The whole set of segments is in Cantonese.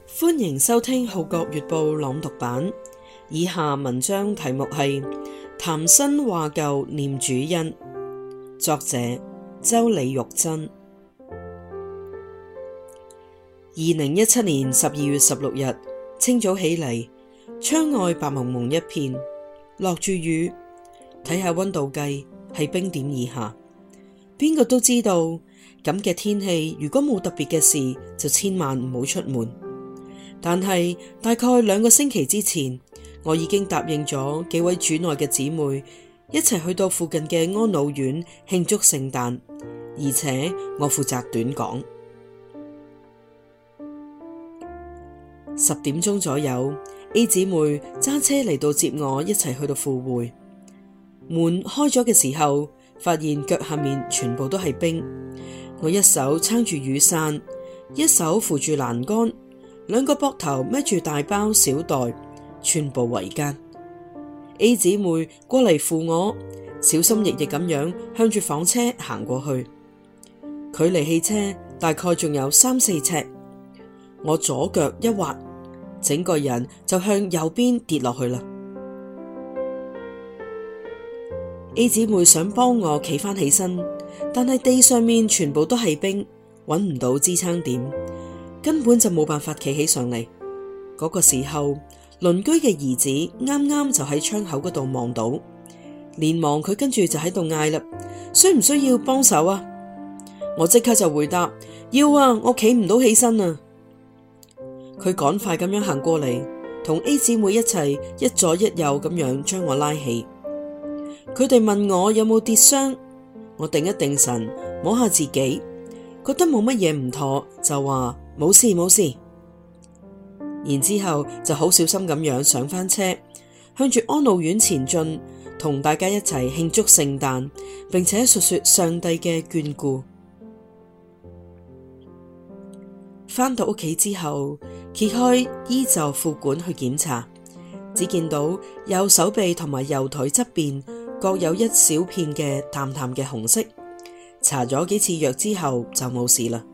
歡迎收聽《號角月報》朗讀版。以下文章題目係談新話舊念主恩，作者周李玉珍。2017年12月16日清早起嚟，窗外白蒙蒙一片，落住雨，睇下溫度計係冰點以下。邊個都知道咁嘅天氣，如果冇特別嘅事，就千萬唔好出門。但係大概2個星期之前，我已經答應咗幾位主內嘅姊妹一齊去到附近嘅安老院慶祝聖誕，而且我負責短講。10點鐘左右，A 姊妹揸車嚟到接我一齊去到赴會。門開咗嘅時候，發現腳下面全部都係冰。我一手撐住雨傘，一手扶住欄杆，2個膊頭孭住大包小袋，全部圍艱。A 姊妹過嚟扶我，小心翼翼咁樣向住房車行過去，距離汽車大概仲有3-4尺。我左腳一滑，整個人就向右邊跌落去啦。A 姊妹想幫我企返起身，但係地上面全部都係冰，揾唔到支撐點，根本就冇辦法企起上嚟。嗰個時候，鄰居嘅兒子啱啱就喺窗口嗰度望到，連忙佢跟住就喺度嗌啦：需唔需要幫手啊？我即刻就回答：要啊，我企唔到起身啊。佢趕快咁樣行過嚟，同 A 姊妹一齊一左一右咁樣將我拉起。佢哋問我有冇跌傷，我定一定神，摸下自己，覺得冇乜嘢唔妥，就話冇事冇事。然之後就好小心咁樣上返車，向住安老院前進，同大家一齊慶祝聖誕，並且述說上帝嘅眷顧。返到屋企之後，揭開衣袖褲管去檢查，只見到右手臂同埋右腿側邊各有一小片嘅淡淡嘅紅色。搽咗幾次藥之後就冇事啦。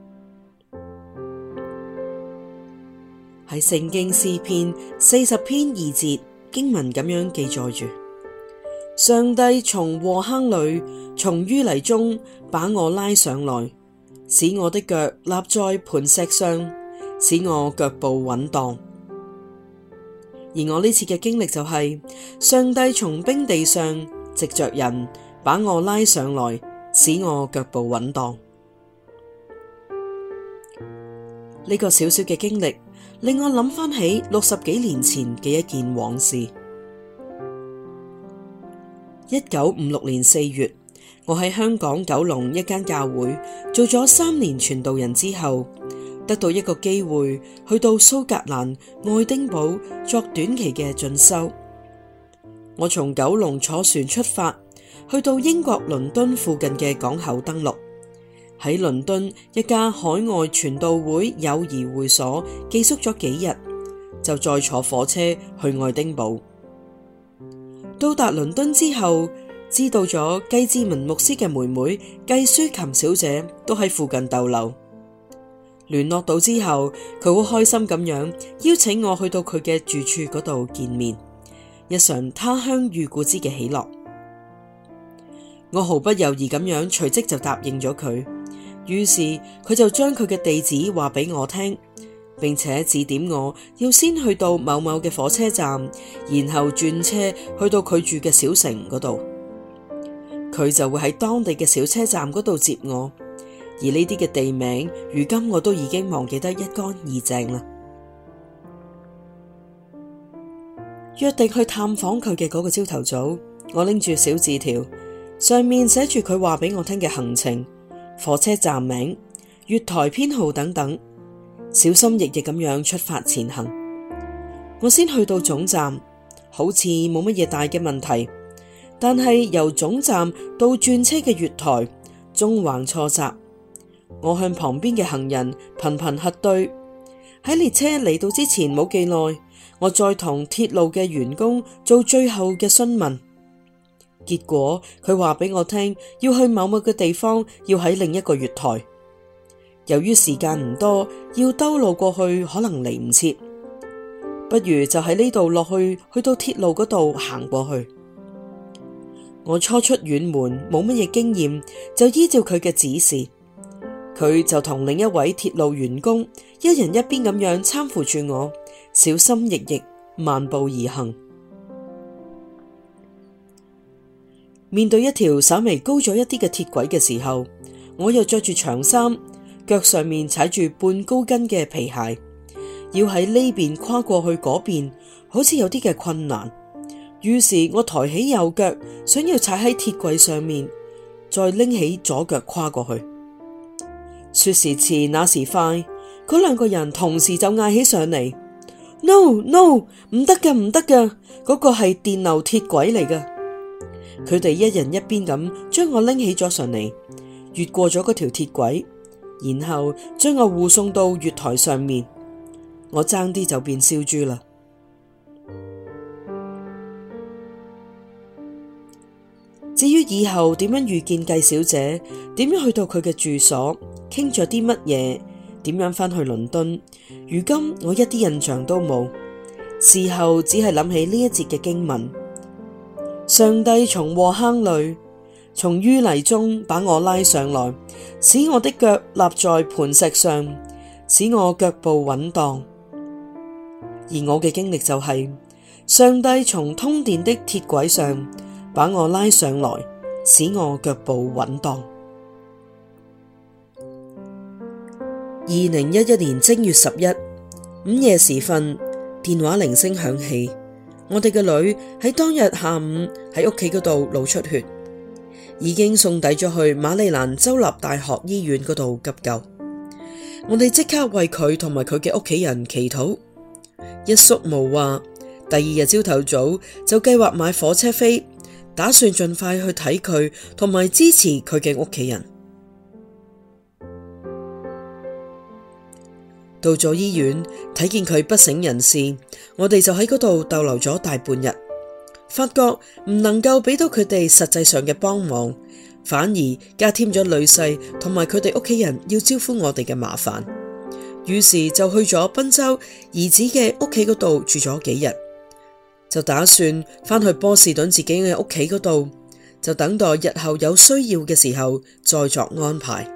喺聖經詩篇40篇2節經文咁樣記載住：上帝從禍坑裏，從淤泥中把我拉上來，使我的腳立在磐石上，使我腳步穩當。而我呢次嘅經歷就係，上帝從冰地上藉着人把我拉上來，使我腳步穩當。呢個小小嘅經歷令我諗翻起60幾年前嘅一件往事。1956年4月，我喺香港九龍一間教會做咗3年傳道人之後，得到一個機會去到蘇格蘭愛丁堡作短期嘅進修。我從九龍坐船出發，去到英國倫敦附近嘅港口登陸，喺倫敦一家海外傳道會友誼會所寄宿咗幾日，就再坐火車去愛丁堡。到達倫敦之後，知道咗計志文牧師嘅妹妹計舒琴小姐都喺附近逗留。聯絡到之後，佢好開心咁樣邀請我去到佢嘅住處嗰度見面，一嘗他鄉遇故知嘅喜樂。我毫不猶豫咁樣隨即就答應咗佢。於是佢就將佢嘅地址話俾我聽，並且指點我要先去到某某嘅火車站，然後轉車去到佢住嘅小城嗰度。佢就會喺當地嘅小車站嗰度接我。而呢啲嘅地名，如今我都已經忘記得一乾二淨啦。約定去探訪佢嘅嗰個朝頭早，我拎住小字條，上面寫住佢話俾我聽嘅行程、火車站名、月台編號等等，小心翼翼咁樣出發前行。我先去到總站，好似冇乜嘢大嘅問題，但係由總站到轉車嘅月台，縱橫錯雜。我向旁邊嘅行人頻頻核對，喺列車嚟到之前冇幾耐，我再同鐵路嘅員工做最後嘅詢問。結果佢話俾我聽，要去某某嘅地方，要喺另一個月台。 由於時間唔多，要兜路過去可能嚟唔切，不如就喺呢度落去，去到鐵路嗰度行過去。我初出遠門，冇乜嘢經驗，就依照佢嘅指示，佢就同另一位鐵路員工一人一邊咁樣攙扶住我，小心翼翼漫步而行。面對一條稍微高咗一啲嘅鐵軌嘅時候，我又着住長衫，腳上面踩住半高跟嘅皮鞋，要喺呢邊跨過去嗰邊，好似有啲嘅困難。於是我抬起右腳，想要踩喺鐵軌上面，再拎起左腳跨過去。說時遲那時快，嗰兩個人同時就嗌起上嚟：No No， 唔得㗎唔得㗎，嗰個係電流鐵軌嚟㗎。佢哋一人一邊咁將我拎起咗上嚟，越過咗嗰條鐵軌，然後將我護送到月台上面。我爭啲就變燒豬啦。至於以後點樣遇見季小姐，點樣去到佢嘅住所，傾咗啲乜嘢，點樣返去倫敦，如今我一啲印象都冇。事後只係諗起呢一節嘅經文：上帝從禍坑裏，從淤泥中把我拉上來，使我的腳立在磐石上，使我腳步穩當。而我嘅經歷就係，上帝從通電的鐵軌上把我拉上來，使我腳步穩當。2011年正月11午夜時分，電話鈴聲響起，我哋嘅女喺當日下午喺屋企嗰度腦出血，已經送抵咗去馬里蘭州立大學醫院嗰度急救。我哋即刻為佢同埋佢嘅屋企人祈禱，一宿無話。第二日朝頭早就計劃買火車飛，打算盡快去睇佢同埋支持佢嘅屋企人。到咗醫院睇見佢不省人事，我哋就喺嗰度逗留咗大半日，發覺唔能夠俾到佢哋實際上嘅幫忙，反而加添咗女婿同埋佢哋屋企人要招呼我哋嘅麻煩。於是就去咗賓州兒子嘅屋企嗰度住咗幾日，就打算返去波士頓自己嘅屋企嗰度，就等待日後有需要嘅時候再作安排。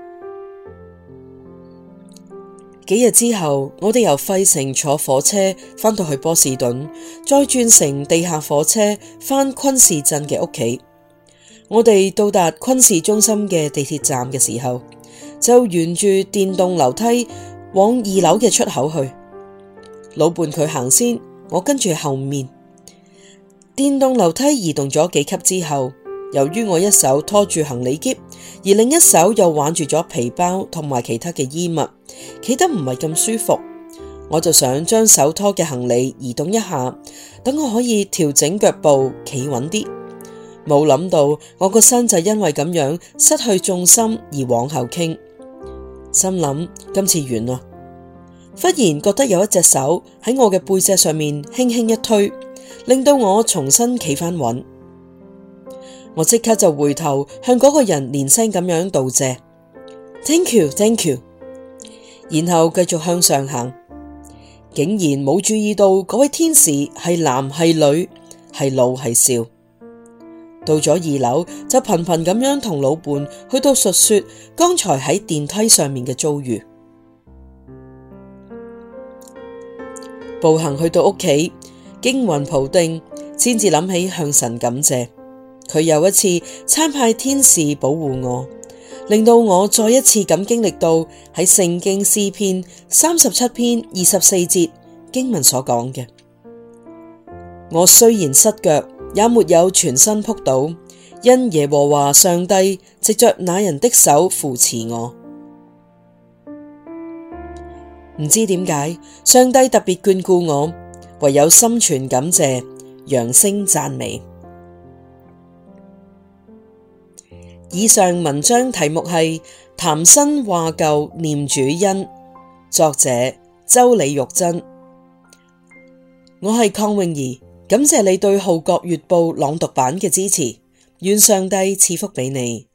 幾日之後，我哋由費城坐火車返到去波士頓，再轉乘地下火車返昆士鎮嘅屋企。我哋到達昆士中心嘅地鐵站嘅時候，就沿住電動樓梯往2樓嘅出口去。老伴佢行先，我跟住後面。電動樓梯移動咗幾級之後，由於我一手拖住行李篋，而另一手又挽住咗皮包同埋其他嘅衣物，企得唔係咁舒服，我就想將手拖嘅行李移動一下，等我可以調整腳步企穩啲。冇諗到我個身就因為咁樣失去重心而往後傾，心諗今次完啦。忽然覺得有一隻手喺我嘅背脊上面輕輕一推，令到我重新企返穩。我即刻就回頭向嗰個人連聲咁樣道謝 ，Thank you, Thank you， 然後繼續向上行，竟然冇注意到嗰位天使係男係女，係老係少。到咗2樓就頻頻咁樣同老伴去到述說剛才喺電梯上面嘅遭遇。步行去到屋企，驚魂甫定，先至諗起向神感謝。佢又一次差派天使保護我，令到我再一次咁經歷到喺聖經詩篇37篇24節經文所講嘅：我雖然失腳，也沒有全身仆倒，因耶和華上帝藉着那人的手扶持我。唔知點解，上帝特別眷顧我，唯有心存感謝，揚聲讚美。以上文章題目係談新話舊念主恩，作者周李玉珍。我係鄺詠儀，感謝你對《號角月報》朗讀版嘅支持，願上帝賜福俾你。